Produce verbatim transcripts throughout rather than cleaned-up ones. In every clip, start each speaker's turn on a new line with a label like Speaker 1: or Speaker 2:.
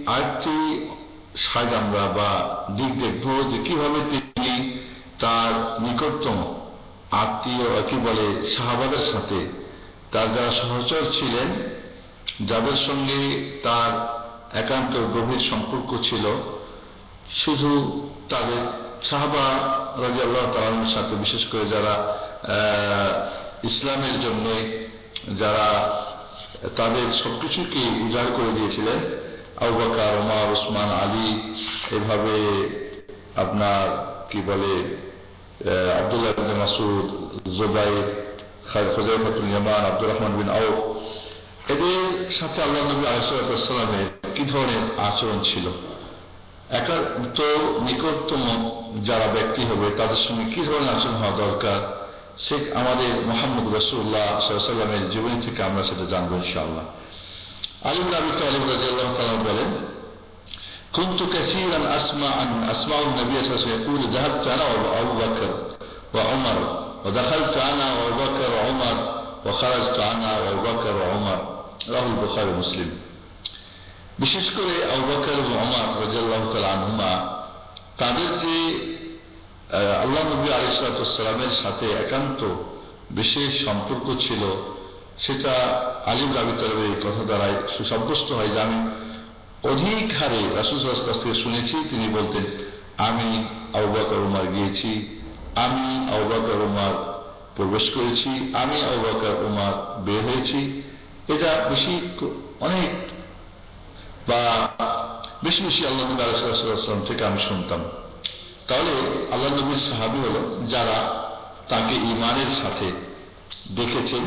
Speaker 1: আরেকটি সাইড আমরা বা দিক দেখব যে কিভাবে তিনি তার নিকটতম আত্মীয় কি বলে সাহাবাদের সাথে তার যারা সহচর ছিলেন, যাদের সঙ্গে তার একান্ত গভীর সম্পর্ক ছিল, শুধু তাদের সাহাবা রাদিয়াল্লাহু তাআলার সাথে, বিশেষ করে যারা ইসলামের জন্য যারা তাদের সবকিছুকে উজাড় করে দিয়েছিলেন, আবু বকর, ওমর, ওসমান, আলী, এভাবে আপনার কি বলে আব্দুল্লাহ ইবনে মাসউদ, জুবাইর, হুযায়ফাতুল ইয়ামান, আব্দুর রহমান বিন আউফ, এদের সাথে আল্লাহ নবী আলাইহিস সালামের কি ধরনের আচরণ ছিল, একান্ত নিকটতম যারা ব্যক্তি হবে তাদের সঙ্গে কি ধরনের আচরণ হওয়া দরকার, সে আমাদের মুহাম্মদ রাসূলুল্লাহ সাল্লাল্লাহু আলাইহি ওয়াসাল্লামের জীবনী থেকে আমরা সেটা জানবো ইনশাআল্লাহ। আলী ইবনে আবি তালিব রাদিয়াল্লাহু তাআলা বলেন, কুনতু কাসীরান আসমা আন আসমাউ নবী সাল্লাল্লাহু আলাইহি ওয়াসাল্লাম ইয়াকুল যাহাবতু আনা ওয়া আবু বকর ওয়া উমর ওয়া দাখালতু আনা ওয়া আবু বকর ওয়া উমর ওয়া খারাজতু আনা ওয়া আবু বকর ওয়া উমর, রাওয়াহুল বুখারী ওয়া মুসলিম। বিশেষ করে আবু বকর এবং উমর রাদিয়াল্লাহু তাআলা আনহুমা তাদের যে আল্লাহ নবী আলাইহিস সালামের সাথে একান্ত বিশেষ সম্পর্ক ছিল, সেটা আলী ইবনে আবি তালিবের এই কথা দ্বারাই সুসাব্যস্ত হয় যে আমি অধিক হারে রাসূল সাল্লাল্লাহু আলাইহি ওয়াসাল্লাম কাছ থেকে শুনেছি, তিনি বলতেন আমি আবু বকর উমর গিয়েছি, আমি আবু বকর উমর প্রবেশ করেছি, আমি আবু বকর উমর বের হয়েছি। এটা বেশি অনেক বা বেশি বেশি আল্লাহ নবী আলাইহিস সালাম থেকে আমি শুনতাম। তাহলে আল্লাহ নবীর সাহাবী হল যারা তাকে ঈমানের সাথে দেখেছেন,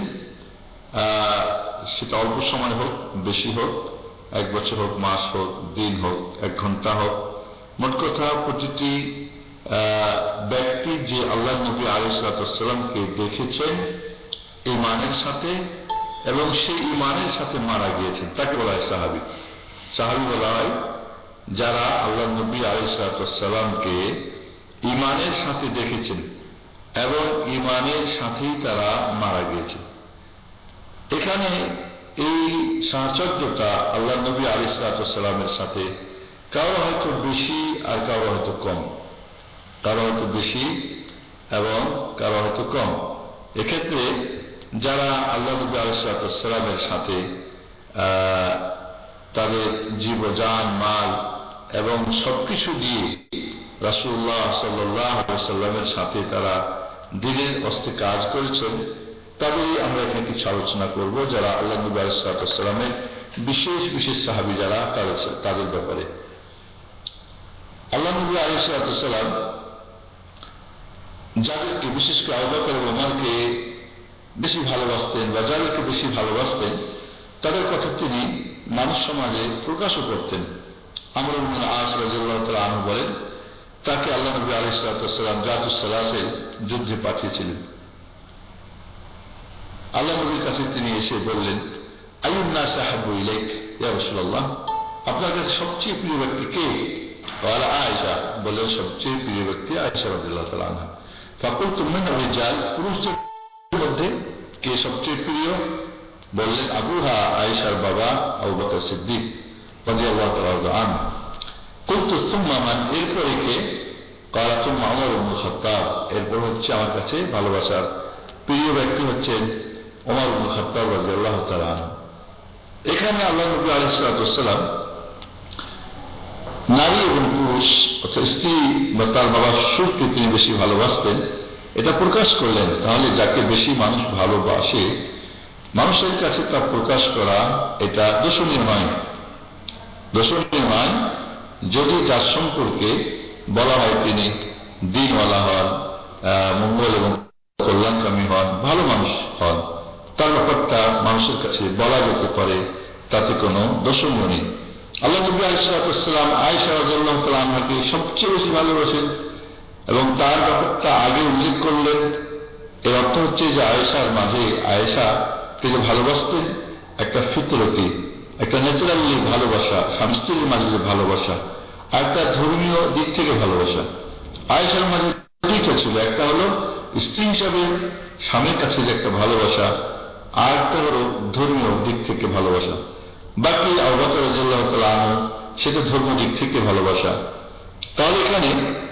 Speaker 1: সেটা অল্প সময় হোক, বেশি হোক, এক বছর হোক, মাস হোক, দিন হোক, এক ঘন্টা হোক, মোট কথা প্রতিটি ব্যক্তি যে আল্লাহ নবী আলাইহিস সালামকে দেখেছেন ঈমানের সাথে এবং সেই ঈমানের সাথে মারা গিয়েছেন, তাকে বলা হয় সাহাবী। সাহাবী বলা হয় যারা আল্লাহ নবী আলাইহিস সালামকে ঈমানের সাথে দেখেছেন এবং ঈমানের সাথেই তারা মারা গিয়েছে। এখানে এই সাহচর্যটা আল্লাহ নবী আলাইহিস সালামের সাথে কারো হয়তো বেশি আর কারো হয়তো কম, কারো হয়তো বেশি এবং কারো হয়তো কম। এক্ষেত্রে যারা আল্লাহ নবী আলাইহিস সালামের সাথে তাদের জীবজান, মাল এবং সবকিছু দিয়ে রাসূলুল্লাহ সাল্লাল্লাহু আলাইহি ওয়াসাল্লামের সাথে তারা দিনের হস্তে কাজ করেছেন, তবেই আমরা এখানে কিছু আলোচনা করব যারা আল্লাহ নবী আলাইহিস সালামের বিশেষ বিশেষ সাহাবী যারা তাদের ব্যাপারে। আল্লাহ নবী আলাইহিস সালাম যাদেরকে বিশেষ করে আবু বকর এবং ওমরকে বেশি ভালোবাসতেন বা যাদেরকে বেশি ভালোবাসতেন তাদের কথা তিনি মানুষ সমাজে প্রকাশও করতেন। আমর ইবনে আস রাদিয়াল্লাহু তাআলা আনহু বলেন, তাকে আল্লাহ নবী আলাইহিস সালাম জাতুস সালাসিল যুদ্ধে পাঠিয়েছিলেন। আল্লাহ নবীর কাছে তিনি এসে বললেন, আইয়ুন নাস আহাব্বু ইলাইক ইয়া রাসূলুল্লাহ, আপনার কাছে সবচেয়ে প্রিয় ব্যক্তি কে? ক্বালা আয়েশা, বললেন সবচেয়ে প্রিয় ব্যক্তি আয়েশা রাদিয়াল্লাহু তাআলা আনহা। ফাকুলতু মিন রিজাল, পুরুষদের মধ্যে কে সবচেয়ে প্রিয়? বললেন আবুহা, আয়েশার বাবা আবু বকর সিদ্দিক রাদিয়াল্লাহু তাআলা আনহু। কুলতু সুম্মা মান, এরপরে কে? ক্বালা সুম্মা উমর ইবনে খাত্তাব, এরপর হচ্ছে আমার কাছে ভালোবাসার প্রিয় ব্যক্তি হচ্ছেন ওমর ইবনে খাত্তাব রাদিয়াল্লাহু তাআলা আনহু। এখানে আল্লাহ নবী আলাইহিস সালাম নারী এবং পুরুষ অর্থাৎ স্ত্রী বা তার বাবার সুরকে তিনি বেশি ভালোবাসতেন, এটা প্রকাশ করলেন। তাহলে যাকে বেশি মানুষ ভালোবাসে মানুষের কাছে তা প্রকাশ করা এটা দোষণীয় নয়, দোষণীয় নয় যদি যার সম্পর্কে বলা হয় তিনি দ্বীনওয়ালা হন, মঙ্গল এবং কল্যাণকামী হন, ভালো মানুষ হন, তার ব্যাপারটা মানুষের কাছে বলা যেতে পারে, তাতে কোনো দোষণীয় নেই। আল্লাহ নবী আলাইহিস সালাম আয়েশা রাদিয়াল্লাহু তাআলা আনহাকে সবচেয়ে বেশি ভালোবাসেন এবং তার ব্যাপারটা আগে উল্লেখ করলেন। এর অর্থ হচ্ছে যে আয়েশার মাঝে, আয়েশাকে যে ভালোবাসতেন একটা ফিতরতি, একটা ন্যাচারালি ভালোবাসা, স্বামী স্ত্রীর মাঝে যে ভালোবাসা আর একটা ধর্মীয় দিক থেকে ভালোবাসা। আয়েশার মাঝে দুইটা ছিল, একটা হলো স্ত্রী হিসাবে স্বামীর কাছে যে একটা ভালোবাসা, আর একটা হলো ধর্মীয় দিক থেকে ভালোবাসা। বাকি আবু বকর রাদিয়াল্লাহু তাআলা আনহু সেটা ধর্ম দিক থেকে ভালোবাসা। তাহলে এখানে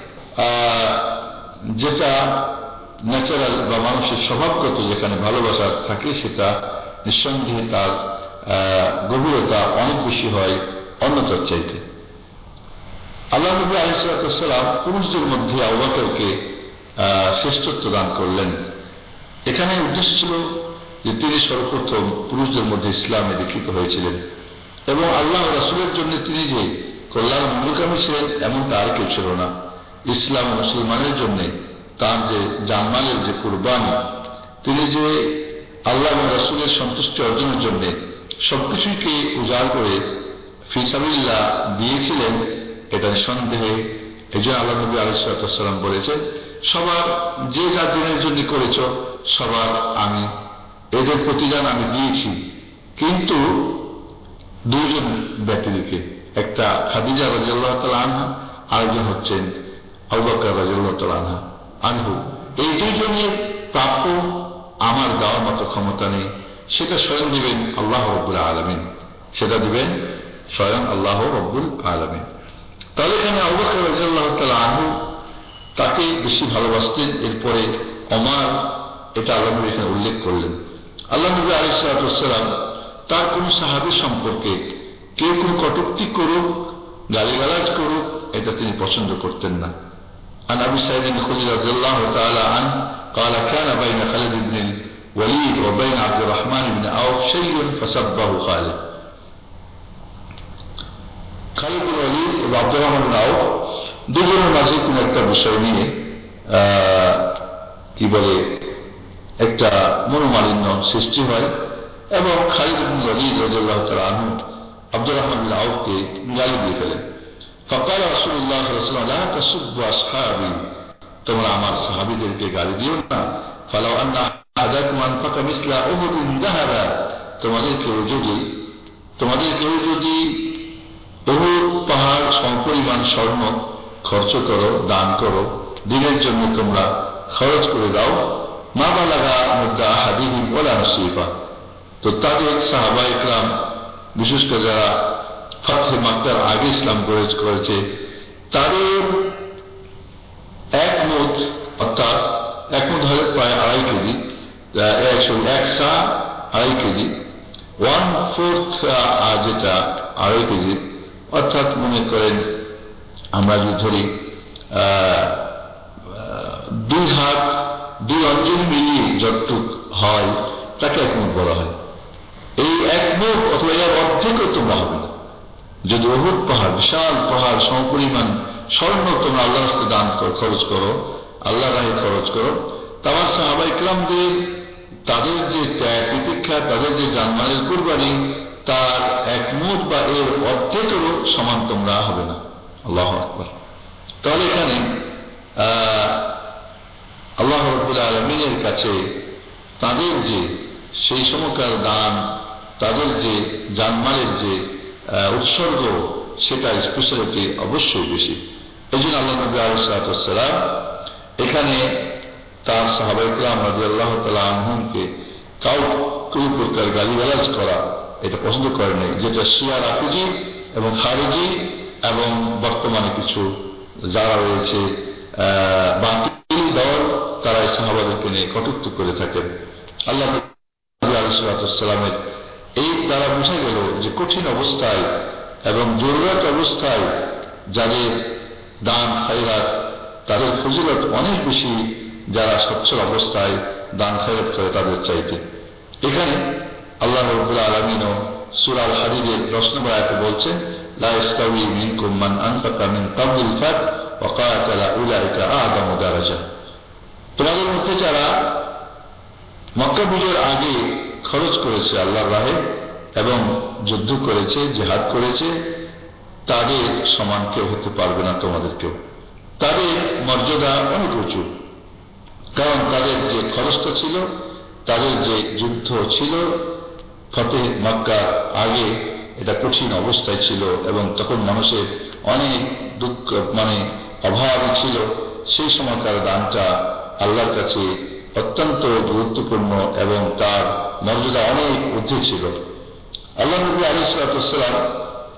Speaker 1: যেটা ন্যাচারাল বা মানুষের স্বভাবগত যেখানে ভালোবাসা থাকে সেটা নিঃসন্দেহে তার গভীরতা অনেক বেশি হয় অন্যটার চাইতে। আল্লাহ নবী আলাইহিস সালাম পুরুষদের মধ্যে আবু বকরকে শ্রেষ্ঠত্ব দান করলেন। এখানে উদ্দেশ্য ছিল যে তিনি সর্বপ্রথম পুরুষদের মধ্যে ইসলামে দীক্ষিত হয়েছিলেন এবং আল্লাহ রাসূলের জন্য তিনি যে কল্যাণ মঙ্গলকামী ছিলেন এমন তার কেউ ছিল না। ইসলাম মুসলমানের জন্য তার যে জানমালের যে কুরবানি, তিনি যে আল্লাহ এবং রাসূলের সন্তুষ্টি অর্জনের জন্য সবকিছুকে উজাড় করে ফি সাবিলিল্লাহ দিয়েছিলেন, এটা নিঃসন্দেহে এই জন্য আল্লাহ নবী আলাইহিস সালাম বলেছেন, সবার যে যা দিনের জন্য করেছ সবার আমি এদের প্রতিদান আমি দিয়েছি, কিন্তু দুইজন ব্যক্তিকে, একটা খাদিজা রাদিয়াল্লাহু তাআলা আনহা, আরেকজন হচ্ছেন আবু বকর রাদিয়াল্লাহু তাআলা আনহা আনহু। এই দুইজনের প্রাপ্য আমার দেওয়ার মতো ক্ষমতা নেই, সেটা স্বয়ং দিবেন আল্লাহ রাব্বুল আলামিন, সেটা দিবেন স্বয়ং আল্লাহ রাব্বুল আলামিন। তাহলে এখানে আবু বকর রাদিয়াল্লাহু তাআলা আনহু তাকে বেশি ভালোবাসতেন। এরপরে ওমর, এটা আল্লাহ নবী এখানে উল্লেখ করলেন। আল্লাহ নবী আলাইহিস সালাম তার কোন সাহাবী সম্পর্কে কেউ কোন কটূক্তি করুক, গালিগালাজ করুক, এটা তিনি পছন্দ করতেন না। عن أبي سعيد الخدري رضي الله تعالى عنه قال كان بين خالد بن الوليد وبين عبد الرحمن بن عوف شيء فسبه خالد। খালিদ বিন ওয়ালিদ এবং আব্দুর রহমান বিন আউফ দুজনের মাঝে কোন একটা বিষয় নিয়ে কি বলে একটা মনোমালিন্য সৃষ্টি হয় এবং খালিদ বিন ওয়ালিদ রাদিয়াল্লাহু তাআলা আনহু আব্দুর রহমান বিন আউফকে গালি দিয়ে ফেলেন। فقال رسول الله صلى الله عليه وسلم لا تسبوا اصحابي, তোমরা আমার সাহাবীদেরকে গালি দিও না। فلو ان احدكم انفق مثل احد ذهبا, তোমাদের কেউ যদি তোমাদের কেউ যদি উহুদ পাহাড় সমপরিমাণ স্বর্ণ খরচ করো, দান করো, দিনের জন্য তোমরা খরচ করে দাও, মা বালাগা মুদ্দা আহাদিহিম ওয়ালা নসিফা, তো তাদের সাহাবা ইকরাম বিশেষ করে যারা ফাতহে মক্কার আগে ইসলাম করেছে তাদের এক মুদ, অর্থাৎ এক মুদ হলে প্রায় আড়াই কেজি, এক সা আড়াই কেজি, ওয়ান ফোর্থ যেটা আড়াই কেজি, অর্থাৎ মনে করেন আমরা যদি ধরি দুই হাত দুই অঞ্জন মিলিয়ে যতটুক হয় তাকে এক মুদ বলা হয়। এই এক মুদ অথবা এর অর্ধেকও তোমরা হবে না। যদি উহুদ পাহাড়, বিশাল পাহাড় সমপরিমাণ স্বর্ণ তোমরা আল্লাহর রাস্তায় দান খরচ করো, আল্লাহ রাহে খরচ করো, তার সাহাবা ইকরামদের তাদের যে ত্যাগ প্রতীক্ষা, তাদের যে জানমালের কুরবানি, তার এক মুদ বা এর অর্ধেকেরও সমান তোমরা হবে না। আল্লাহু আকবার। তাহলে এখানে আল্লাহ রাব্বুল আলামিনের কাছে তাদের যে সেই সময়কার দান, তাদের যে জানমালের যে উৎসর্গ, সেটা স্পেশালিটি অবশ্যই বেশি। এই জন্য আল্লাহ নবী আলাইহিস সালাম এখানে তার সাহাবা ইকরাম রাদিয়াল্লাহু তাআলা আনহুমকে কাউ কোন প্রকার গালিগালাজ করা এটা পছন্দ করেন নাই, যেটা শিয়া রাফিজি এবং খারিজি এবং বর্তমানে কিছু যারা রয়েছে বাতিল দল, তারা এই সাহাবাদেরকে নিয়ে কটূক্তি করে থাকেন। আল্লাহ নবী আলাইহিস সালামের এই দ্বারা বোঝা গেল যে কঠিন অবস্থায় এবং জরুরত অবস্থায় যাদের দান খায়রাত, তাদের ফজিলত অনেক বেশি যারা সচ্ছল অবস্থায় দান খায়রাত করে তাদের চাইতে। এখানে আল্লাহ রাব্বুল আলামিন সূরা আল হাদীদের দশ নম্বর আয়াতে বলছেন, লা ইস্তাউই মিনকুম মান আনফাকা মিন ক্বাবলিল ফাত ওয়া কাতালা উলাইকা আ'যামু দারাজা, তোমাদের মধ্যে যারা মক্কা বিজয়ের আগে খরচ করেছে আল্লাহর রাহে এবং যুদ্ধ করেছে, জিহাদ করেছে, তাদের সমান কেউ হতে পারবে না তোমাদেরকেও। তাদের মর্যাদা অনেক উঁচু, কারণ তাদের যে খরচটা ছিল, তাদের যে যুদ্ধ ছিল ফতেহ মক্কার আগে, এটা কঠিন অবস্থায় ছিল এবং তখন মানুষের অনেক দুঃখ মানে অভাব ছিল। সেই সময়কার দানটা আল্লাহর কাছে অত্যন্ত গুরুত্বপূর্ণ এবং তার মর্যাদা অনেক ঊর্ধ্বে ছিল। আল্লাহ নবী আলাইহিস সালাম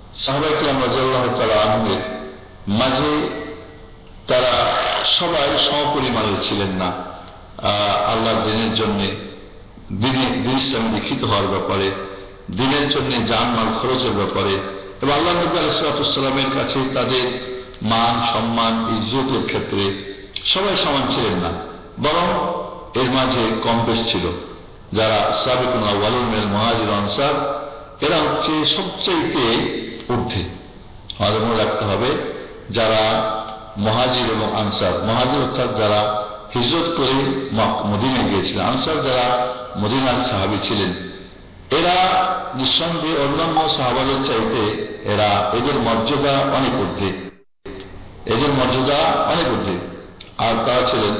Speaker 1: সাহাবায়ে কেরাম রাদিয়াল্লাহু তাআলা আনহুদের মাঝে তারা সবাই সমপরিমাণের ছিলেন না আল্লাহর দিনের জন্য, দিনে দিন ইসলামে দীক্ষিত হওয়ার ব্যাপারে, দিনের জন্য জানমাল খরচের ব্যাপারে। এবং আল্লাহ নবী আলাইহিস সালাতু ওয়াস সালামের কাছে তাদের মান সম্মান ইজ্জতের ক্ষেত্রে সবাই সমান ছিলেন না, বরং এর মাঝে কম বেশ ছিল। যারা সাবিকুন আউয়ালুন মিনাল মুহাজির আনসার, এরা হচ্ছে সবচেয়ে ঊর্ধ্বে। আমাদের মনে রাখতে হবে, যারা মুহাজির এবং আনসার, মুহাজির অর্থাৎ যারা হিজরত করে মদিনায় গিয়েছিলেন, আনসার যারা মদিনার সাহাবী ছিলেন, এরা নিঃসন্দেহে অন্যান্য সাহাবাদের চাইতে এরা এদের মর্যাদা অনেক ঊর্ধ্বে, এদের মর্যাদা অনেক ঊর্ধ্বে। আর তারা ছিলেন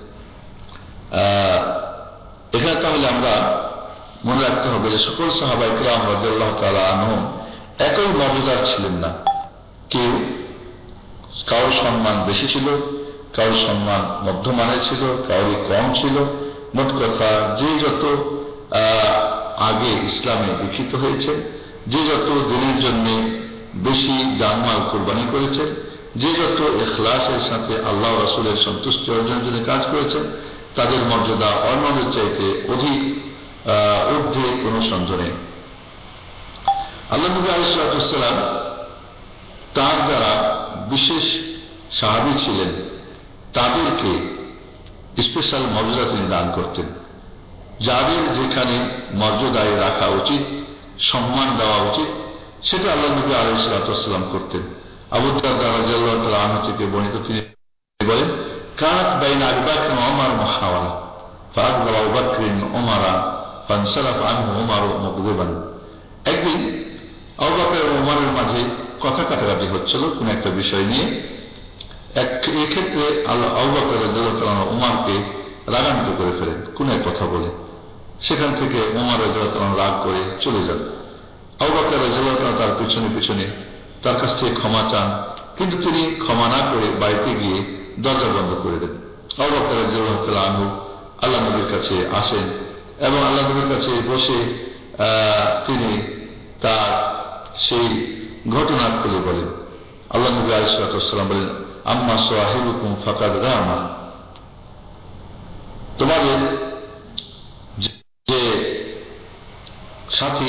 Speaker 1: এখানে তাহলে আমরা মনে রাখতে হবে যে সকল সাহাবায়ে কেরাম রাদিয়াল্লাহু তাআলা আনহুম একই মর্যাদার ছিলেন না। কেউ কারোর সম্মান বেশি ছিল, কারোর সম্মান মধ্যমানের ছিল, কারোর কম ছিল। মোট কথা, যে যত আগে ইসলামে দীক্ষিত হয়েছে, যে যত দিনের জন্য বেশি জানমাল কোরবানি করেছেন, যে যত ইখলাসের সাথে আল্লাহ রাসূলের সন্তুষ্টি অর্জনের জন্য কাজ করেছেন, তাদের মর্যাদা অন্যদের চাইতে অধিক ঊর্ধ্বে কোনো সন্দেহ নেই। আল্লাহ নবী আলাইহিস সালাতু ওয়াস সালাম তার যারা বিশেষ সাহাবী ছিলেন তাদেরকে স্পেশাল মর্যাদা তিনি দান করতেন। যাদের যেখানে মর্যাদায় রাখা উচিত, সম্মান দেওয়া উচিত, সেটা আল্লাহ নবী আলাইহিস সালাতু ওয়াস সালাম করতেন। আবু দারদা রাদিয়াল্লাহু তাআলা আনহু থেকে বর্ণিত, তিনি বলেন, কানাত বাইনা আবি বকর ওয়া ওমর মুহাওয়ারা ফাআকবারা আবু বকর ওমরা ফানসারাফা আনহু ওমর মুগদিবান। একদিন আবু বকর এবং ওমরের মাঝে কথা কাটাকাটি হচ্ছিল কোন একটা বিষয় নিয়ে। এক্ষেত্রে আবু বকর রাদিয়াল্লাহু তাআলা ওমরকে রাগান্বিত করে ফেলেন কোন এক কথা বলে। সেখান থেকে ওমর রাদিয়াল্লাহু তাআলা রাগ করে চলে যান। আবু বকর রাদিয়াল্লাহু তাআলা তার পিছনে পিছনে তার কাছ থেকে ক্ষমা চান, কিন্তু তিনি ক্ষমা না করে বাড়িতে গিয়ে দরজা বন্ধ করে দেন। আবু বকর রাদিয়াল্লাহু তাআলা আনহু আল্লাহ নবীর কাছে আসেন এবং আল্লাহ নবীর কাছে বসে তিনি তার সেই ঘটনা খুলে বলেন। আল্লাহ নবী আলাইহিস সালাতু ওয়াস সালাম বলেন, আম্মা সাহিবুকুম ফাকাদ রামা, তোমাদের যে সাথী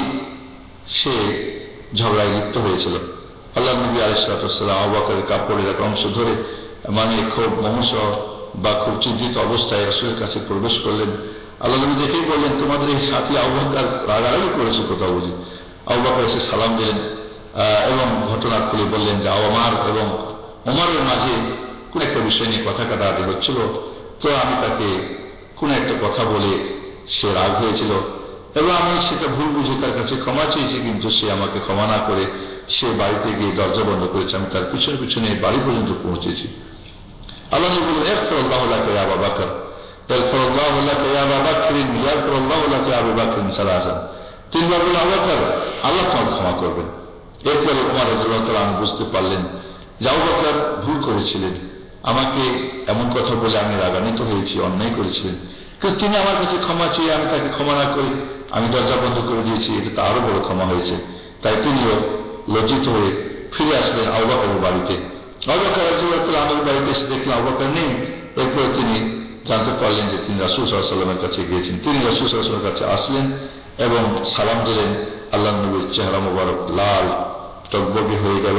Speaker 1: সে ঝগড়ায় লিপ্ত হয়েছিল। আল্লাহ নবী আলাইহিস সালাতু ওয়াস সালাম আবু বকরের কাপড়ের এক অংশ ধরে, মানে খুব মহস বা খুব চিন্তিত অবস্থায় রাসূলের কাছে প্রবেশ করলেন। আল্লাহ নবী দেখেই বললেন, তোমাদের এই সাথী আবু বকর রাগারাগি করেছে কোথাও বুঝি। আবু বকর এসে সালাম দিলেন এবং ঘটনা খুলে বললেন যে ওমর এবং ওমরের মাঝে কোন একটা বিষয় নিয়ে কথা কাটাকাটি হচ্ছিল, তো আমি তাকে কোন একটা কথা বলে সে রাগ হয়েছিল এবং আমি সেটা ভুল বুঝে তার কাছে ক্ষমা চেয়েছি, কিন্তু সে আমাকে ক্ষমা না করে সে বাড়িতে গিয়ে দরজা বন্ধ করেছে। আমি তার পিছনে পিছনে বাড়ি পর্যন্ত পৌঁছেছি। আল্লাহ বললেন, ইগফিরুল্লাহু লাকা ইয়া আবা বকর, ইগফিরুল্লাহু লাকা ইয়া আবা বকর, ইগফিরুল্লাহু লাকা ইয়া আবা বকর সালাসান। তিনবার বললেন, আবু বকর, আল্লাহ তোমাকে ক্ষমা করবেন। এরপরে ওমর রাদিয়াল্লাহু তাআলা আনহু বুঝতে পারলেন যে আবু বকর ভুল করেছিলেন, আমাকে এমন কথা বলে আমি রাগান্বিত হয়েছি, অন্যায় করেছিলেন, কিন্তু তিনি আমার কাছে ক্ষমা চেয়ে আমি তাকে ক্ষমা না করে আমি দরজা বন্ধ করে দিয়েছি, এটা তো আরো বড় ক্ষমা হয়েছে। তাই তিনিও লজ্জিত হয়ে ফিরে আসলেন আবু বকরের বাড়িতে। আবু বকর রাদিয়াল্লাহু তাআলা আনহুর বাড়িতে এসে দেখলেন আবু বকর নেই। এরপরে তিনি জানতে পারলেন যে তিনি রাসূল সাল্লাল্লাহু আলাইহি ওয়াসাল্লামের কাছে গিয়েছেন। তিনি রাসূল সাল্লাল্লাহু আলাইহি ওয়াসাল্লামের কাছে আসলেন এবং সালাম দিলেন। আল্লাহ নবীর চেহারা মুবারক লাল টগবগে হয়ে গেল।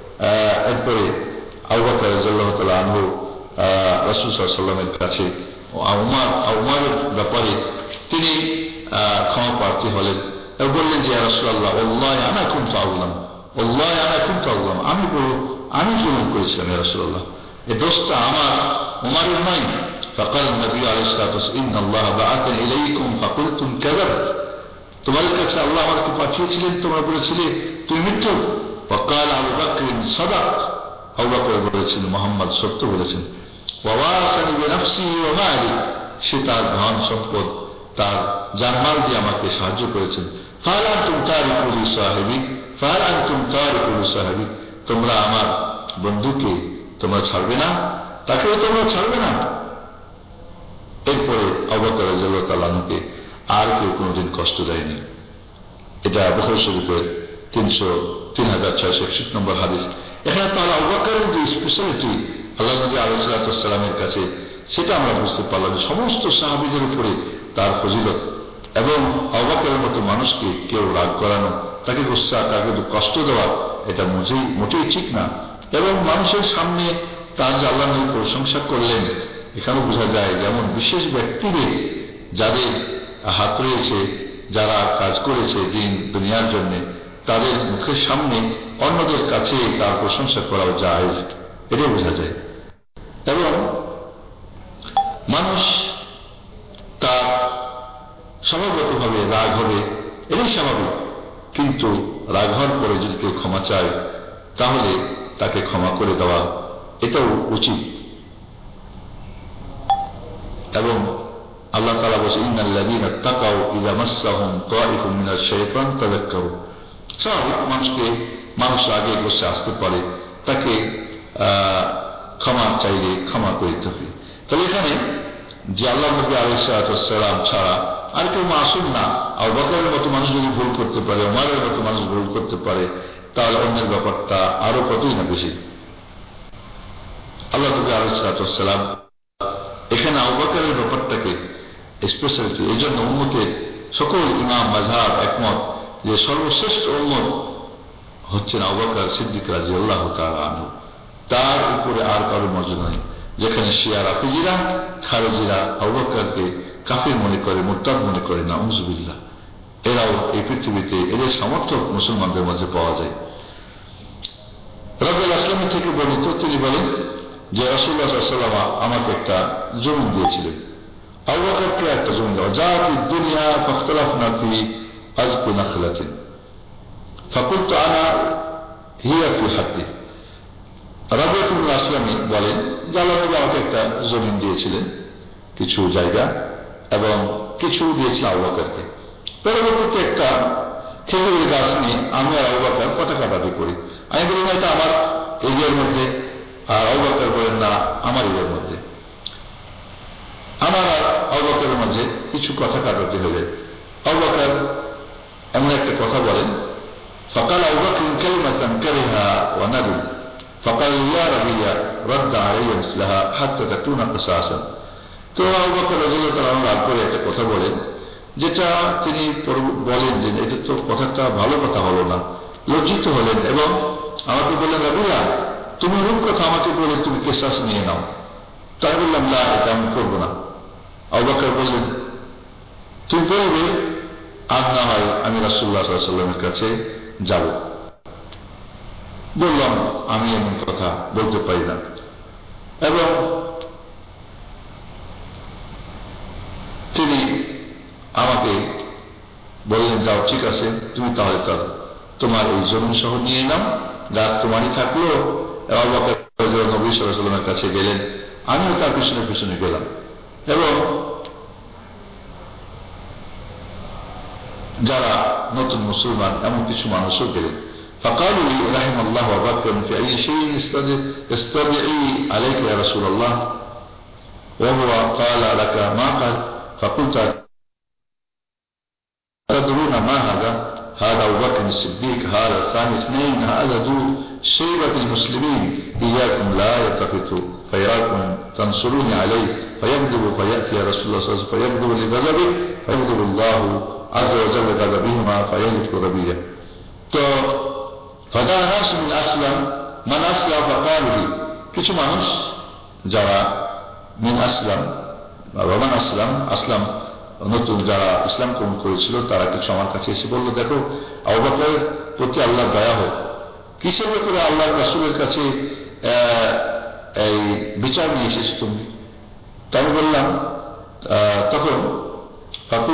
Speaker 1: এরপরে আবু বকর রাদিয়াল্লাহু তাআলা আনহু রাসূল সাল্লাল্লাহু আলাইহি ওয়াসাল্লামের কাছে ওমর ওমরের ব্যাপারে তিনি ক্ষমা প্রার্থী হলেন এবং বললেন যে ইয়া রাসূলুল্লাহ, আল্লাহি আনা কুনতু আযলাম, আল্লাহি আনা কুনতু আযলাম, আমি বড় আমি জুলুম করেছিলাম ইয়া রাসূলুল্লাহ, এই দোষটা আমার ওমরের নয়। ফাকাল নবী আলাইহিস সালাতু ওয়াস সালাম, ইন্নাল্লাহ বাআথা ইলাইকুম ফাকুলতুম কাযাবত, তোমাদের কাছে আল্লাহ আমাকে পাঠিয়েছিলেন, তোমরা বলেছিলে তুমি মিথ্যুক। ওয়াকাল আবু বকর সাদাক, আবু বকর বলেছেন মুহাম্মদ সত্য বলেছেন। ওয়াওয়াসানি বিনাফসি ওয়া মালি, সে তার ধন সম্পদ তার জানমাল দিয়ে আমাকে সাহায্য করেছেন। ফাহাল আনতুম তারিকু লি সাহিবি, ফাহাল আনতুম তারিকু লি সাহিবি, তোমরা আমার বন্ধুকে তোমরা ছাড়বে না, তাকেও তোমরা ছাড়বে না। এরপরে আবু বকর রাদিয়াল্লাহু তাআলা আনহুকে আর কেউ কোনোদিন কষ্ট দেয়নি। এটা বুখারী শরীফের তিনশো তিন হাজার ছয়শো একষট্টি নম্বর হাদিস। এখানে তাহলে আবু বকরের যে স্পেশালিটি আল্লাহ নবী আলাইহিস সালাতু ওয়াস সালামের কাছে, সেটা আমরা বুঝতে পারলাম যে সমস্ত সাহাবীদের উপরে তার ফজিলত। এবং আবু বকরের মতো মানুষকে কেউ রাগ করানো, তাকে গুসা, তাকে কষ্ট দেওয়া, এটা মোটেই মোটেই ঠিক না। এবং মানুষের সামনে তার যে আল্লাহ নবী প্রশংসা করলেন, এখানে বোঝা যায় যেমন বিশেষ ব্যক্তিদের যাদের হাত রয়েছে, যারা কাজ করেছে দিন দুনিয়ার জন্য, তাদের মুখের সামনে অন্যদের কাছে তার প্রশংসা করাও জায়েজ, এটাই বোঝা যায়। এবং মানুষ তার স্বভাবগতভাবে রাগ হবে, এটাই স্বাভাবিক, কিন্তু রাগ হওয়ার পরে যদি কেউ ক্ষমা চায় তাহলে তাকে ক্ষমা করে দেওয়া এটাও উচিত। এবং আল্লাহ তাআলা বলেন, ইন্নাল্লাযীনা তাকাউ ইযা মাসসাহুম তায়িফুম মিনাশ শাইতান তাযাক্কারু। স্বাভাবিক, মানুষকে মানুষ আগে বসে আসতে পারে, তাকে ক্ষমা চাইলে ক্ষমা করতে হবে। তাহলে এখানে যে আল্লাহ নবী আলাইহিস সালাতু ওয়াস সালাম ছাড়া আর কেউ মাসুম না। আবু বকরের মতো মানুষ যদি ভুল করতে পারে, ওমরের মতো মানুষ ভুল করতে পারে, তাহলে অন্যের ব্যাপারটা আরো কতই না বেশি। আল্লাহ নবী আলাইহিস সালাতু ওয়াস সালাম এখানে আবু বকরের ব্যাপারটাকে স্পেশালিটি, এই জন্য উম্মতের সকল ইমাম মাযহাব একমত যে সর্বশ্রেষ্ঠ উম্মত হচ্ছেন আবু বকর সিদ্দিক রাদিয়াল্লাহু তাআলা আনহু, তার উপরে আর কারো মর্যাদা নেই। যেখানে শিয়া রাফিজিরা, খারেজিরা আবু বকরকে কাফির মনে করে, মুরতাদ মনে করে, নাউযুবিল্লাহ, এরাও এই পৃথিবীতে এদের সামর্থ্য মুসলমানদের মধ্যে পাওয়া যায়। রাবিউল আসলামী থেকে বর্ণিত, তিনি বলেন যে রাসূলুল্লাহ সাল্লাল্লাহু আলাইহি ওয়াসাল্লাম আমাকে একটা জমি দিয়েছিলেন। আবু বকরকে একটা জমি দেওয়া, জাআতি দুনিয়া ফাখতালাফনা ফি আযকি নাখলাতিন ফাকুলতু আনা হিয়া ফি হাদ্দি। রাবিউল আসলামী বলেন যে আল্লাহ নবী আমাকে একটা জমি দিয়েছিলেন, কিছু জায়গা, এবং কিছু দিয়েছিলেন আবু বকরকে। পরবর্তীতে একটা খেজুরের গাছ নিয়ে আমি আর আবু বকর কথা কাটাকাটি করি। আমি বলি না এটা আমার এরিয়ার মধ্যে, আর আবু বকর বলেন না আমার এরিয়ার মধ্যে। আমার আর আবু বকরের মাঝে কিছু কথা কাটাকাটি হয়ে যায়। আবু বকর এমন একটা কথা বলেন, ফাকাল আবু বকর কালিমাতান কারিহা ওয়া নাদু ফাকাল ইয়া রাবিয়া রাদ্দা আলাইয়া মিসলাহা হাত্তা তাকুনা কিসাসান। তো আবু বকর রাদিয়াল্লাহু তাআলা রাগ করে একটা কথা বলেন, যেটা তিনি বলেন যে এটা তো কথাটা ভালো কথা হলো না, লজ্জিত হলেন এবং আমাকে বললেন, রাবিয়া তুমি রূপ কথা আমাকে বলে তুমি কিসাস নিয়ে নাও। তাই বললাম, না এটা আমি করবো না। আবু বকর বললেন, তুমি বলবে, আজ না হয় আমি রাসূলুল্লাহ সাল্লাল্লাহু আলাইহি ওয়াসাল্লামের কাছে যাব। বললাম, আমি এমন কথা বলতে পারি না। এবং তিনি আমাকে বললেন, যাও ঠিক আছে, তুমি তাহলে তার তোমার এই জমি সহ নিয়ে নাও, গাছ তোমারই থাকলো। আবু বকর নবী সাল্লাল্লাহু আলাইহি ওয়াসাল্লামের কাছে গেলেন, আমিও তার পিছনে পিছনে গেলাম। এবং যারা নতুন মুসলমান এমন কিছু মানুষও গেলেন। فقالوا لي رحم الله أبا بكر في أي شيء يستدعي عليك يا رسول الله وهو قال لك ما قال فقلت تدرون ما هذا؟ هذا أبو بكر الصديق، هذا الثاني اثنين، هذا ذو شيبة المسلمين، إياكم لا يلتفتوا فيراكم تنصروني عليه فيغضب فيأتي يا رسول الله صلى الله عليه وسلم فيغضب لغضبه فيغضب الله عز وجل غضبهما فيهلك ربيا. তো ফাদা নাস মিন আসলাম মান আসলাম ফাকালু, কিছু মানুষ যারা মিন আসলাম রমান আসলাম আসলাম নতুন যারা ইসলাম গ্রহণ করেছিল, তারা কিছু আমার কাছে এসে বলল, দেখো আবু বকরের প্রতি আল্লাহর দয়া হোক, কিসের ব্যাপারে আল্লাহর রাসূলের কাছে এই বিচার নিয়ে এসেছো তুমি? তাই বললাম, তখন ফাকুল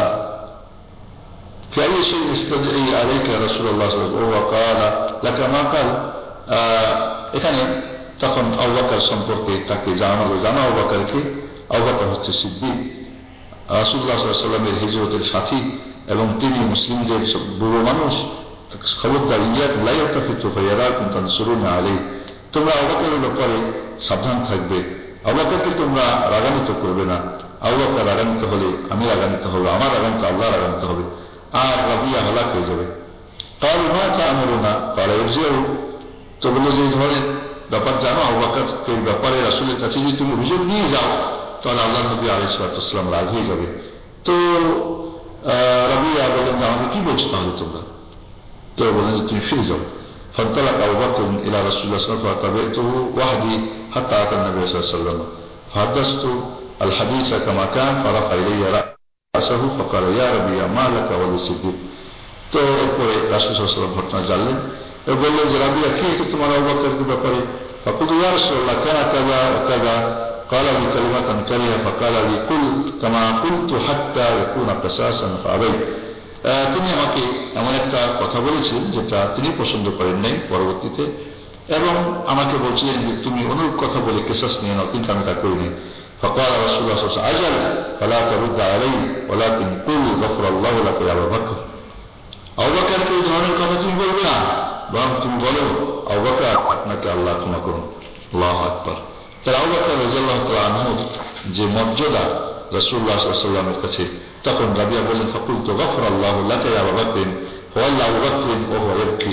Speaker 1: في أي شيء يستدعي عليك يا رسول الله صلى الله عليه وسلم وقال لك ما قال। এখানে তখন আবু বকর সম্পর্কে তাকে জানানো জানা আবু বকরকে, আবু বকর হচ্ছে সিদ্দিক, রাসূলুল্লাহ সাল্লাল্লাহু আলাইহি ওয়াসাল্লামের হিজরতের সাথী, এবং তিনি মুসলিমদের বুড়ো মানুষ। খবরদার, ইয়াকুম লা ইয়ালতাফিতু ফায়ারাকুম তানসুরুনা আলাইহি, তোমরা আবু বকরের ব্যাপারে সাবধান থাকবে, আবু বকরকে তোমরা রাগান্বিত করবে না। আবু বকর রাগান্বিত হলে আমি রাগান্বিত হবো, আমার রাগান্বিত আল্লাহ রাগান্বিত হবে, আর রাবিয়া হালাক হয়ে যাবে। قالوا ما تأمرنا قال ارجعوا। তো বললো যে ধরনের ব্যাপার জানো, আবু বকরকে ব্যাপারে রাসূলের কাছে যদি তুমি অভিযোগ নিয়ে যাও তাহলে আল্লাহ নবী আলাইহিস সালাম রাগ হয়ে যাবে। তো রাবিয়া বললেন যে আমাকে কি বলছো তাহলে তোমরা? তো বললেন যে তুমি ফিরে যাও। فانطلق أبو بكر إلى رسول الله صلى الله عليه وسلم فتبعته وحدي حتى أتى النبي صلى الله عليه وسلم فحدثت الحديث كما كان فرفع إلي رأسه فقال يا ربي ما لك وللصديق। তো এরপরে রাসূল সাল্লাল্লাহু আলাইহি ওয়াসাল্লাম ঘটনা জানলেন এবং বললেন যে রাবিয়া কি হয়েছে তোমার আবু বকরের ব্যাপারে? فقلت يا رسول الله كان كذا وكذا قال لي كلمة كريهة فقال لي قل كما قلت حتى يكون قصاصا فأبيت। তিনি আমাকে এমন একটা কথা বলেছিলেন যেটা তিনি পছন্দ করেন নাই পরবর্তীতে, এবং আমাকে বলছিলেন যে তুমি অনুরূপ কথা বলে কেসাস নিয়ে নাও, কিন্তু আমি তা করিনি। فقال رسول الله صلى الله عليه وسلم أجل فلا ترد علي ولكن قل غفر الله لك يا أبا بكر। আবু বকরকে এই ধরনের কথা তুমি বলবে না, বরং তুমি বলো আবু বকর আপনাকে আল্লাহ ক্ষমা করুন। আল্লাহু আকবার। তার আবু বকর রাদিয়াল্লাহু তাআলা আনহু যে মর্যাদা রাসূলুল্লাহ সাল্লাল্লাহু আলাইহি ওয়াসাল্লামের কাছে, তখন রাবিয়া বললেন ফাকুলতু গাফরাল্লাহু লাকা ইয়া আবু বকর ওয়াল্লাহ আবু বকর ওয়া হুয়া ইয়াবকি।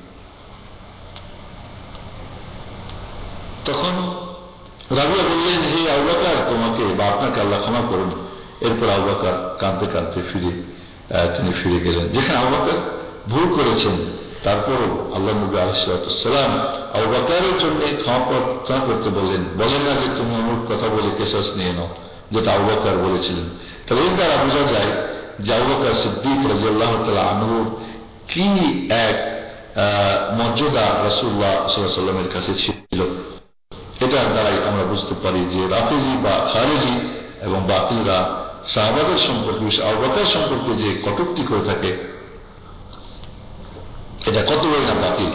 Speaker 1: তখন রাবিয়া বললেন হে আবু বকর তোমাকে বা আপনাকে আল্লাহ ক্ষমা করুন। এরপর আবু বকর কাঁদতে কাঁদতে ফিরে তিনি ফিরে গেলেন। যেখানে আবু বকর ভুল করেছেন তারপরও আল্লাহ নবী আলাইহিস সালাম আবু বকরের জন্য ক্ষমা প্রার্থনা করতে বললেন, বলেন না যে তুমি অমুক কথা বলে কেসাস নিয়ে নাও, যেটা আবু বকর বলেছিলেন। তবে এর দ্বারা বোঝা যায় যে আবু বকর সিদ্দিক রাদিয়াল্লাহু তাআলা আনহুর কি এক মর্যাদা রাসূলুল্লাহ সাল্লাল্লাহু আলাইহি ওয়াসাল্লামের কাছে ছিল। এটার দ্বারাই আমরা বুঝতে পারি যে রাফিজি বা খারিজি এবং বাতিলরা সাহাবাদের সম্পর্কে, আবু বকর সম্পর্কে যে কটূক্তি করে থাকে এটা কত বড় না বাতিল।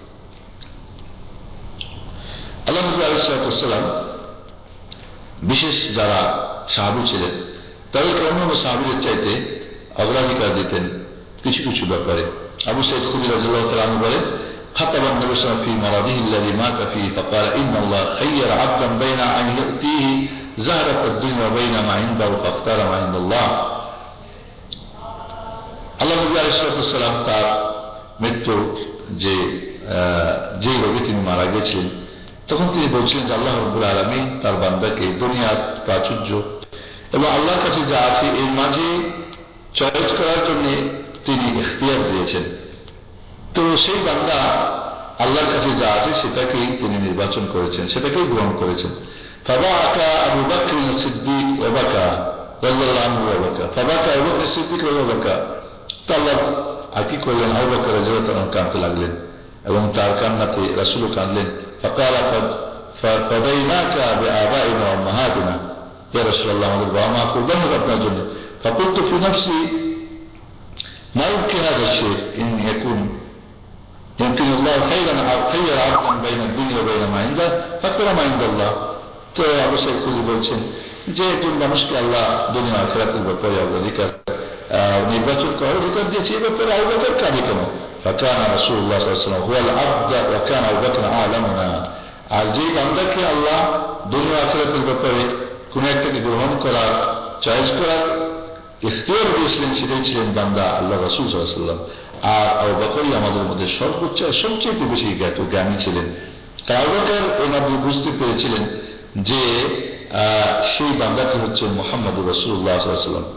Speaker 1: আল্লাহ নবী আলাইহিস সালাম বিশেষ যারা সাহাবী ছিলেন তাদেরকে অন্যান্য সাহাবীদের চাইতে অগ্রাধিকার দিতেন কিছু কিছু ব্যাপারে। আবু সাঈদ খুদরি রাদিয়াল্লাহু তাআলা আনহু বলেন خطب النبي صلى الله عليه وسلم في مرضه الذي مات فيه فقال إن الله خير عبدا بين أن يؤتيه زهرة الدنيا وبين ما عنده فاختار ما عند الله। আল্লাহ নবী আলাইহিস সালাম তার মৃত্যু যে যে রোগে তিনি মারা গেছিলেন তখন তিনি বলছিলেন যে আল্লাহ রাব্বুল আলামিন তার বান্দাকে দুনিয়ার প্রাচুর্য এবং আল্লাহর কাছে যা আছে এর মাঝে চয়েস করার জন্য তিনি ইখতিয়ার দিয়েছেন। তো সেই বান্দা আল্লাহর কাছে যা আছে সেটাকেই তিনি নির্বাচন করেছেন, সেটাকেই গ্রহণ করেছেন। ফাবাকা আবু বকর সিদ্দিক ওয়া বাকা রাদিয়াল্লাহু আনহু ওয়া বাকা ফাবাকা আবু বকর সিদ্দিক ওয়া বাকা। তো আল্লাহ আর কি করলেন, আবু বকর রাদিয়াল্লাহু আনহু কাঁদতে লাগলেন এবং তার কান্নাতে রাসূলও কাঁদলেন। ফাকালা ফাদাইনাকা বিআবাইনা ওয়া উম্মাহাতিনা, ইয়া রাসূলুল্লাহ আমাদের বাবা মা কুরবান হোক আপনার জন্য। ফাকুলতু ফি নাফসি মা ইমকিন হাযা শাই ইন ইয়াকুন يمكن الله خيرا خير عبدا بين الدنيا وبين ما عنده فاختار ما عند الله। তো আবু সাঈদ খুদরি বলছেন যে একজন মানুষকে আল্লাহ দুনিয়া আখিরাতের ব্যাপারে অধিকার নির্বাচন করার অধিকার দিয়েছে, এই ব্যাপারে আবু বকর কাঁদে কেন? فكان رسول الله صلى الله عليه وسلم هو العبد وكان ابو بكر اعلمنا। আর যে বান্দাকে আল্লাহ দুনিয়া আখিরাতের ব্যাপারে কোন একটাকে গ্রহণ করার চয়েস করার ইখতিয়ার দিয়েছিলেন সেটাই ছিলেন বান্দা আল্লাহ রাসূল সাল্লাল্লাহু আলাইহি ওয়াসাল্লাম। আর আবু বকরই আমাদের মধ্যে সর্বোচ্চ সবচেয়ে বেশি জ্ঞাত জ্ঞানী ছিলেন। আবু বকর এর মধ্যে বুঝতে পেরেছিলেন যে সেই বান্দাটি হচ্ছে মুহাম্মদুর রাসূলুল্লাহ সাল্লাল্লাহু আলাইহি ওয়াসাল্লাম।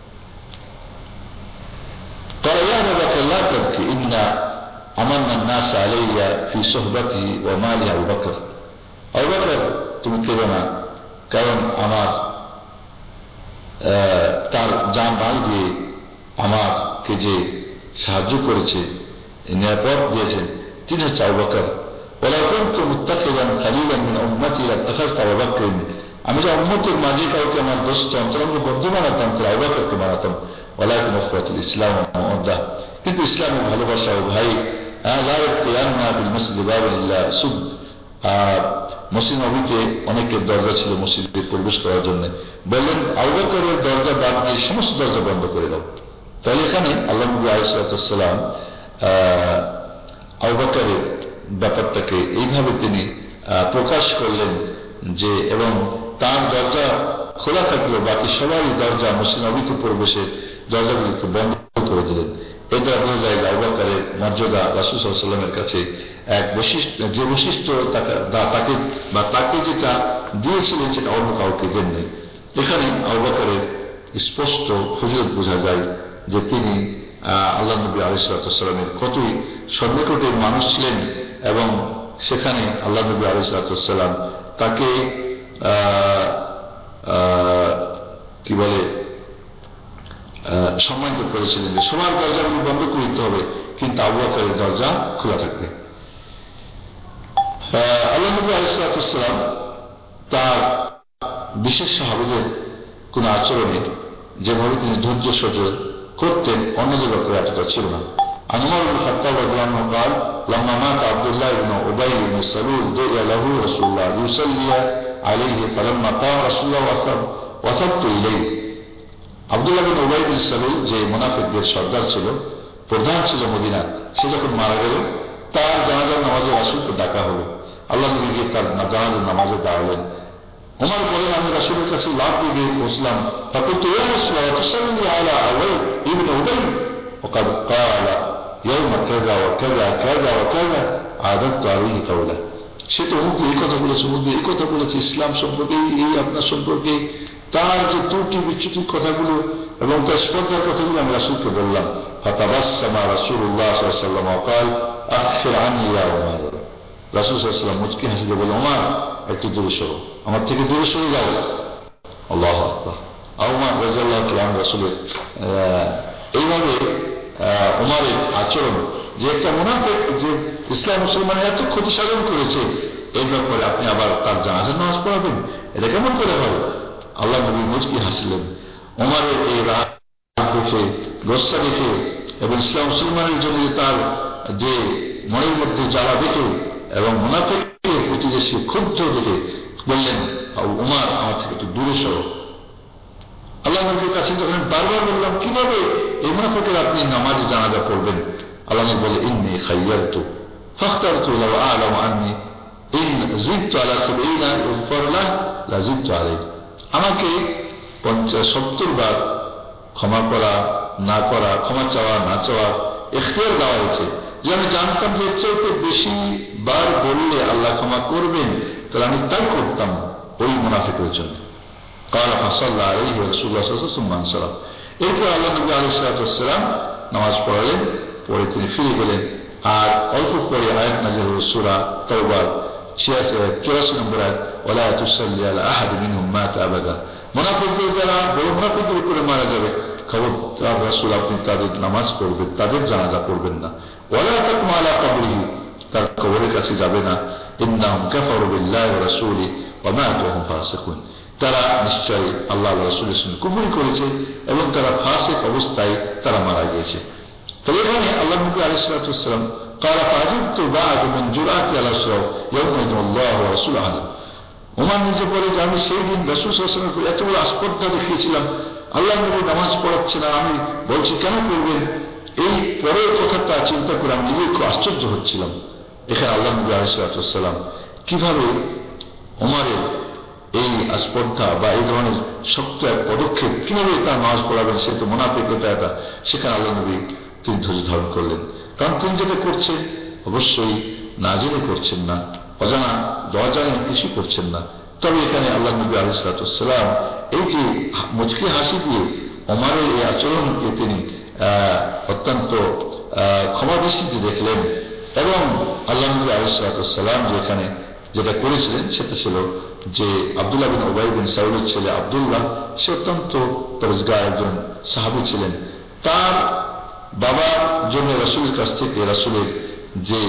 Speaker 1: قال يا ابا بكر لا تبكي ان امن الناس علي في صحبته ومالي ابو بكر। আবু বকর তুমি কেঁদো না, কারণ আমার তার জান মাল দিয়ে আমাকে যে সাহায্য করেছে, নিরাপদ দিয়েছেন, তিনি হচ্ছে আবু বকর। ওয়ালাউ কুনতু মুত্তাখিযান খালিলান মিন উম্মতি লাত্তাখাযতু আবু বকর। আমি যে উম্মতের মাঝে কাউকে আমার দোস্ত অন্তরঙ্গ বন্ধু বানাতাম তো আবু বকরকে বানাতাম। ওয়ালাকিন উখওয়াতুল ইসলাম ওয়া মাওয়াদ্দাহ, কিন্তু ইসলামের ভালোবাসা ও ভাই লা ইয়াকুনা বিল মসজিদি বাবুন ইল্লা সুদ। মসজিদ নববীতে অনেকের দরজা ছিল মসজিদে প্রবেশ করার জন্য, বললেন আবু বকরের দরজা বাদ দিয়ে সমস্ত দরজা বন্ধ করে দাও। তাহলে এখানে আল্লাহ নবী আলাইহিস সালাম আবু বকরের ব্যাপারটাকে এইভাবে তিনি প্রকাশ করলেন যে, এবং তার দরজা খোলা থাকলেও বাকি সবাই দরজা মসজিদ নববীতে প্রবেশের দরজাগুলিকে বন্ধ করে দিলেন। এর দ্বারা বোঝা যায় আবু বকরের মর্যাদা রাসূল সাল্লাল্লাহু আলাইহি ওয়াসাল্লামের কাছে এক বৈশিষ্ট্য, যে বৈশিষ্ট্য তাকে বা তাকে যেটা দিয়েছিলেন সেটা অন্য কাউকে দেননি। এখানে আবু বকরের স্পষ্ট ফজিলত বোঝা যায় যে তিনি আল্লাহ নবী আলাইহিস সালামের কতই সন্নিকটের মানুষ ছিলেন, এবং সেখানে আল্লাহ নবী আলাইহিস সালাম তাকে কি বলে সম্মানিত করেছিলেন যে সবার দরজাগুলি বন্ধ করে দিতে হবে, কিন্তু আবু বকরের দরজা খোলা থাকবে। আল্লাহ নবী আলাইহিস সালাম তার বিশেষ সাহাবীদের কোন আচরণে যেভাবে তিনি ধৈর্য সহ্য করতেন অন্যদের ব্যাপারে এতটা ছিল না। উমর ইবনে খাত্তাব রাদিয়াল্লাহু আনহু قال لما مات عبد الله بن ابي بن سلول دعي له رسول الله يصلي عليه فلما قام رسول الله وصبت اليه। আব্দুল্লাহ বিন উবাই বিন সালুল যে মুনাফিকদের সর্দার ছিল, প্রধান ছিল মদিনার, সে যখন মারা গেল তার জানাজার নামাজে রাসূলকে ডাকা হলো। আল্লাহ নবী গিয়ে তার জানাজার নামাজে দাঁড়ালেন। ওমর বলেন আমি রাসূলের কাছে লাফ দিয়ে গিয়ে পৌঁছলাম। فقلت يا رسول الله تصلي على أبي بن أبي وقد قال يوم كذا وكذا كذا وكذا عادت عليه قوله। সে তো অমুক এই কথা বলেছে, অমুক এই কথা বলেছে, ইসলাম সম্পর্কে, এই আপনার সম্পর্কে তার যে ত্রুটি বিচ্যুতির কথাগুলো এবং তার স্পর্ধার কথাগুলো আমি রাসূলকে বললাম। فتبسم رسول الله صلى الله عليه وسلم وقال أخر عني يا عمر। রাসূল সাল্লাল্লাহু আলাইহি ওয়াসাল্লাম মুচকি হাসি দিয়ে বললেন, ওমর একটু দূরে সরো, আমার থেকে দূরে সরে যাও। আল্লাহু আকবার। ওমর রাদিয়াল্লাহু তাআলা রাসূলের এইভাবে ওমরের আচরণ, যে একটা মুনাফিক যে ইসলাম মুসলমানের এত ক্ষতি সাধন করেছে, এই ব্যাপারে আপনি আবার তার জানাজার নামাজ পড়াবেন, এটা কেমন করে হবে? আল্লাহ নবী মুচকি হাসিলেন। ওমরের এই রাগ দেখে, গোসা দেখে এবং ইসলাম মুসলমানের জন্য তার যে মনের মধ্যে জ্বালা দেখে এবং মুনাফিকের প্রতি যে সে ক্ষুব্ধ দেখে বললেন, ওমর আমার থেকে একটু দূরে সরো। আল্লাহ নবীর কাছে যখন বারবার বললাম কিভাবে এই মুনাফিকের আপনি নামাজে জানাজা পড়বেন, আল্লাহ নবী বলে ইন্নী খায়্যারতু ফাখতারতু লাউ আ'লামু আন্নী ইন জিদতু আলা সাবঈনা ইগফার লাহ লা জিদতু আলাইহি। আমাকে পঞ্চাশ সত্তর বার ক্ষমা করা না করা, ক্ষমা চাওয়া না চাওয়া ইখতিয়ার দেওয়া হয়েছে, যে আমি জানতাম যে চাইতে বেশি বার বললে আল্লাহ ক্ষমা করবেন, তাহলে আমি তাই করতাম ওই মুনাফিকের জন্য। قال فصلى عليه رسول الله صلى الله عليه وسلم। এরপর আল্লাহ নবী আলাইহিস সালাম নামাজ পড়ালেন, পরে তিনি ফিরে গেলেন। আর অল্প পরে আয়াত নাযিল হল সূরা তাওবার চুরাশি নম্বর আয়াত, ওয়ালা তুসাল্লি আলা আহাদিন মিনহুম মাতা আবাদা। মুনাফিকদের যারা বড় মুনাফিকদের উপরে মারা যাবে, খবরদার রাসূল আপনি তাদের নামাজ পড়বেন, তাদের জানাজা পড়বেন না। ওয়ালা তাকুম আলা কবরিহি, তার কবরের কাছে যাবে না। ইন্নাহুম কাফারু বিল্লাহি ওয়া রাসূলিহি ওয়া মাতু ওয়া হুম ফাসিকুন। তারা নিশ্চয়ই আল্লাহ রাসূলের সঙ্গে কুফরি করেছে এবং তারা ফাসিক অবস্থায় তারা মারা গিয়েছে। তো এখানে আল্লাহ নবী আলাইহিস সালাম قال فعجبت بعد من جرأتي على الصلاة يومئذ الله ورسوله أعلم। ওমর নিজে বলে যে আমি সেই দিন রাসূল সাল্লাল্লাহু আলাইহি ওয়াসাল্লামের এত বড় আস্পর্ধা দেখিয়েছিলাম, আল্লাহ নবী নামাজ পড়াচ্ছে না, আমি বলছি কেন করবেন, এই পরের কথাটা চিন্তা করে আমি নিজে খুব আশ্চর্য হচ্ছিলাম। এখানে আল্লাহ নবী আলাইহিস সালাম কিভাবে ওমরের এই আস্পর্ধা বা এই ধরনের শক্ত এক পদক্ষেপ কিভাবে তার নামাজ পড়াবেন, সে তো মুনাফিক, এটা এটা সেখানে আল্লাহ নবী তিনি ধৈর্য ধারণ করলেন। কারণ তিনি যেটা করছেন অবশ্যই না জেনে করছেন না, অজানা দরজায় কিছু করছেন না। তবে এখানে আল্লাহ নবী আলাইহিস সালাম এই যে মুচকি হাসি দিয়ে ওমরের এই আচরণকে তিনি অত্যন্ত ক্ষমা দৃষ্টিতে দেখলেন, এবং আল্লাহ নবী আলাইহিস সালাম যেখানে যেটা করেছিলেন সেটা ছিল যে আব্দুল্লাহ বিন উবাই বিন সাউলের ছেলে আব্দুল্লাহ, সে অত্যন্ত পরেজগার একজন সাহাবী ছিলেন। তার বাবার জন্য রাসূলের কাছ থেকে রাসূলের যে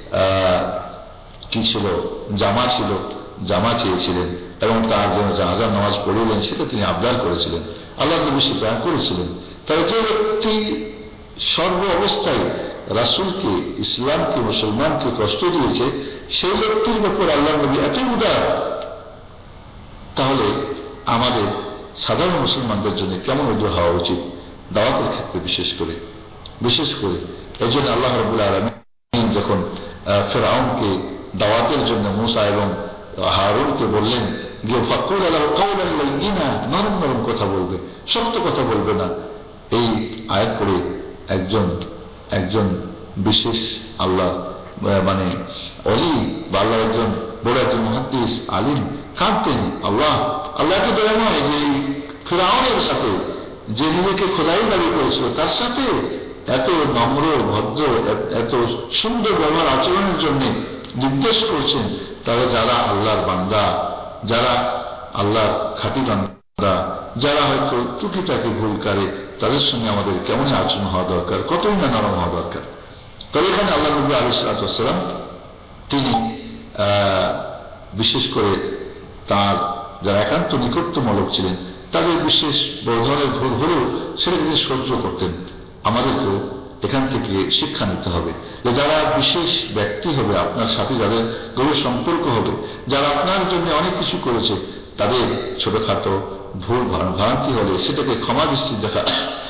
Speaker 1: কি ছিল জামা ছিল, জামা চেয়েছিলেন এবং তার জন্য জানাজার নামাজ পড়িলেন, সেটা তিনি আবদার করেছিলেন, আল্লাহ নবী সেটা করেছিলেন। তবে যে ব্যক্তি সর্ব অবস্থায় রাসূলকে, ইসলামকে, মুসলমানকে কষ্ট দিয়েছে, সেই ব্যক্তির ব্যাপারে আল্লাহ নবী এতই উদার, তাহলে আমাদের সাধারণ মুসলমানদের জন্য কেমন উদার হওয়া উচিত দাওয়াতের ক্ষেত্রে, বিশেষ করে বিশেষ করে এই জন্য আল্লাহ রাব্বুল আলামিন যখন ফিরআউনকে দাওয়াতের জন্য মূসা এবং হারুনকে বললেন গিয়ে ফাকুল লাহু কাওলান লাইয়িনা, নরম নরম কথা বলবে, শক্ত কথা বলবে না, এই আয়াত পড়ে একজন একজন বিশেষ আল্লাহ মানে অলি বা আল্লাহ একজন বড় একজন মুহাদ্দিস আলিম কাঁদতেন, আল্লাহ আল্লাহ এত দয়া নয় যে ফিরআউনের সাথে যে নিজেকে খোদাই দাবি করেছিল তার সাথে এত নম্র ভদ্র এত সুন্দর ব্যবহার আচরণের জন্য নির্দেশ করছেন। তাহলে যারা আল্লাহর বান্দা, যারা আল্লাহর খাঁটি বান্দা, যারা হয়তো টুকিটাকি ভুল করে, তাদের সঙ্গে আমাদের কেমন আচরণ হওয়া দরকার, কতই না নরম হওয়া দরকার। তবে এখানে আল্লাহ নবী আলাইহিস সালাতু ওয়াস সালাম তিনি বিশেষ করে তার যারা একান্ত নিকটতম লোক ছিলেন তাদের বিশেষ বড় ধরনের ভুল হলেও সেটাকে সহ্য করতেন। আমাদেরকেও এখান থেকে শিক্ষা নিতে হবে যে যারা বিশেষ ব্যক্তি হবে, আপনার সাথে যাদের গভীর সম্পর্ক হবে, যারা আপনার জন্য অনেক কিছু করেছে, তাদের ছোটখাটো ভুল ভ্রান্তি হলে সেটাকে ক্ষমা দৃষ্টি দেখা,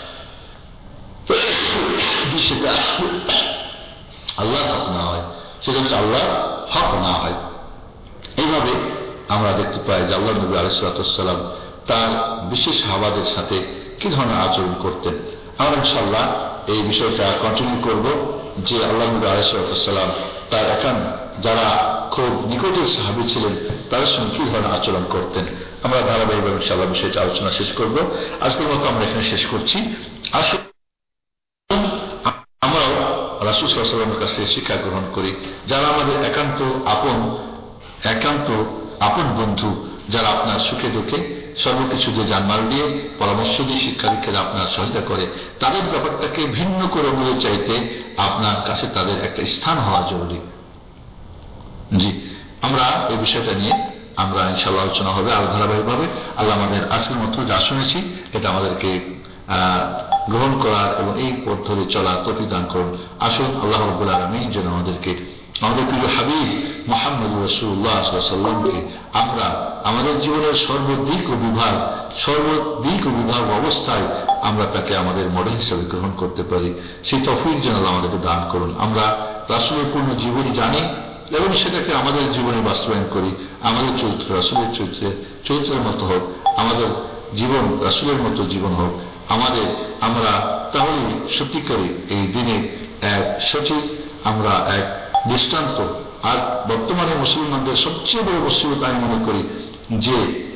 Speaker 1: সেটা আল্লাহর হক না হয়, সেটা হচ্ছে আল্লাহর হক না হয়। এইভাবে আমরা দেখতে পাই যে আল্লাহ নবী আলাইহিস সালাতু ওয়াস সালাম তার বিশেষ হাওয়াদের সাথে কি ধরনের আচরণ করতেন। আমরা ইনশাআল্লাহ এই বিষয়টা কন্টিনিউ করব যে আল্লাহ নবী আলাইহিস সালাতু ওয়াস সালাম তার একান যারা খুব নিকটের সাহাবী ছিলেন তাদের সঙ্গে কি ধরনের আচরণ করতেন। আমরা ধারাবাহিকভাবে ইনশাআল্লাহ বিষয়টা আলোচনা শেষ করব। আজকের মতো আমরা এখানে শেষ করছি। আসুন আমরাও রাসূল সাল্লাল্লাহু আলাইহি ওয়াসাল্লামের কাছে শিক্ষা গ্রহণ করি, যারা আমাদের একান্ত আপন একান্ত আপন বন্ধু, যারা আপনার সুখে দুঃখে সর্বকিছু দিয়ে জানমাল দিয়ে পরামর্শ দিয়ে শিক্ষা দীক্ষায় আপনার সহায়তা করে, তাদের ব্যাপারটাকে ভিন্ন করে বলে চাইতে আপনার কাছে তাদের একটা স্থান হওয়া জরুরি। জি, আমরা এই বিষয়টা নিয়ে আমরা ইনশাআল্লাহ আলোচনা হবে আরো ধারাবাহিকভাবে। আল্লাহ আমাদের আজকের মতো যা শুনেছি এটা আমাদেরকে আহ গ্রহণ করার এবং এই পথ ধরে চলার তৌফিক দান করুন। আসুন আল্লাহ রাব্বুল আলামিন যেন আমাদেরকে আমাদের প্রিয় হাবিব মুহাম্মদ রাসূলুল্লাহ সাল্লাল্লাহু আলাইহি ওয়াসাল্লামকে আমরা আমাদের জীবনের সর্বদিক ও বিভাগ সর্বদিক ও বিভাগ অবস্থায় আমরা তাকে আমাদের মডেল হিসেবে গ্রহণ করতে পারি, সেই তৌফিক যেন আল্লাহ আমাদেরকে দান করুন। আমরা রাসূলের পূর্ণ জীবনী জানি এবং সেটাকে আমাদের জীবনে বাস্তবায়ন করি। আমাদের চরিত্র রাসূলের চরিত্রে চরিত্রের মতো হোক, আমাদের জীবন রাসূলের মতো জীবন হোক আমাদের। আমরা তাহলে সত্যিকারে এই দিনের এক সঠিক আমরা এক দৃষ্টান্ত। আর বর্তমানে মুসলমানদের সবচেয়ে বড় মুসিবত আমি মনে করি যে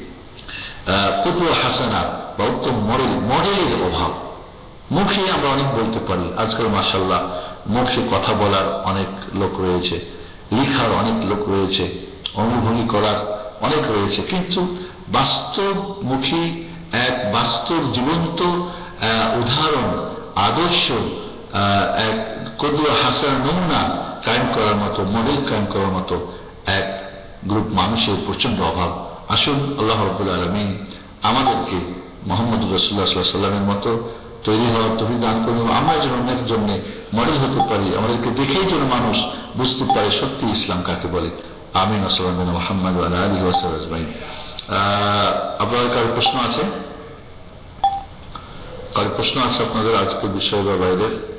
Speaker 1: কুদওয়া হাসানা বা উত্তম মডেল মডেলের অভাব। মুখে আমরা অনেক বলতে পারি, আজকাল মাশাআল্লাহ মুখে কথা বলার অনেক লোক রয়েছে, লেখার অনেক লোক রয়েছে, অনুভূতি করার অনেক রয়েছে, কিন্তু বাস্তবমুখী এক বাস্তব জীবন্ত উদাহরণ আদর্শ এক কুদওয়া হাসানা নমুনা কায়েম করার মতো মডেল কায়েম করার মতো এক গ্রুপ মানুষের প্রচন্ড অভাব। আসুন আল্লাহ রাব্বুল আলামিন আমাদেরকে মুহাম্মদ রাসূলুল্লাহ সাল্লাল্লাহু আলাইহি ওয়াসাল্লামের মতো তৈরি হওয়ার তৌফিক দান করুন। আমরা যেন অন্যের জন্য মডেল হতে পারি, আমাদেরকে দেখেই যেন মানুষ বুঝতে পারে সত্যি ইসলাম কাকে বলে। আমিন। আসসালামু আলাইকুম মুহাম্মদ ওয়া আলা আলিহি ওয়া সাহবিহি আজমাইন। আপনাদের কারো প্রশ্ন আছে? কারো প্রশ্ন আছে আপনাদের আজকের বিষয় বা বাইরের?